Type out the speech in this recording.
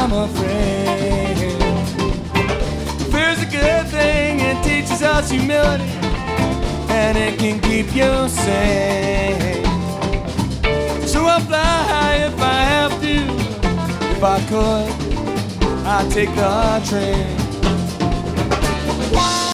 I'm afraid. Fear's a good thing, it teaches us humility, and it can keep you sane. So I'll fly high if I have to. If I could, I'd take the train.